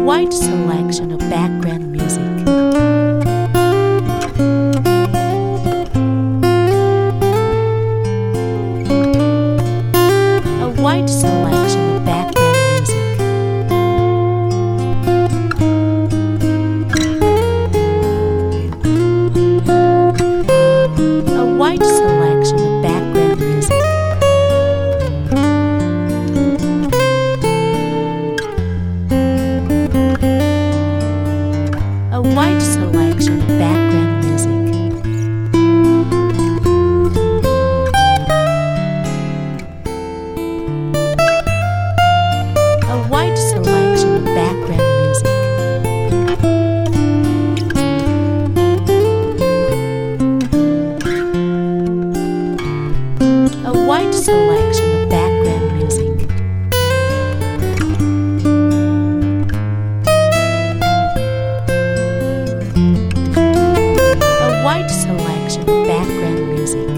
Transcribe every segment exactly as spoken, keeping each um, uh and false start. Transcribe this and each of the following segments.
wide selection of background music. A wide selection of background music. A wide selection of background music. A wide selection of background music. A wide selection of background music. A wide selection of background music. A wide selection of background music.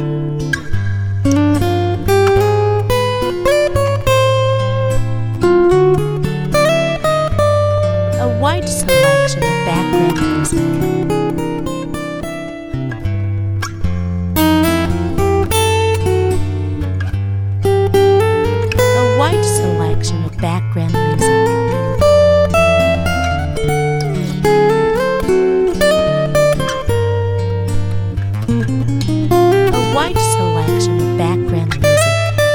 A wide selection of background music. A wide selection of background music. A wide selection of background music.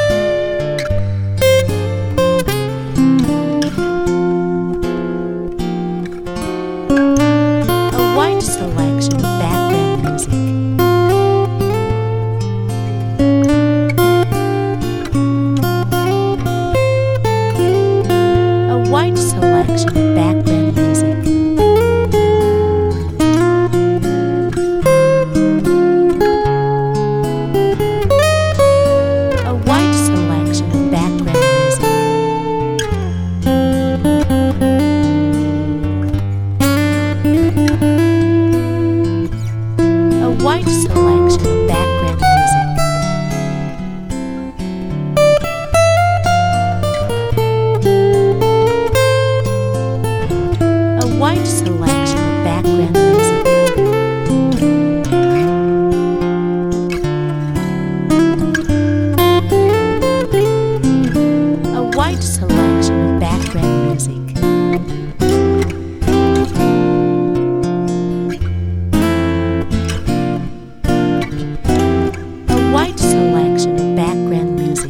A wide selection of background music. A wide selection of background music. A wide selection of background music. A wide selection of background music. A wide selection of background music. A wide selection of background music. A wide selection of background music.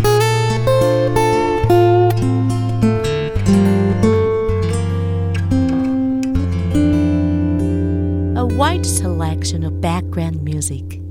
A wide selection of background music.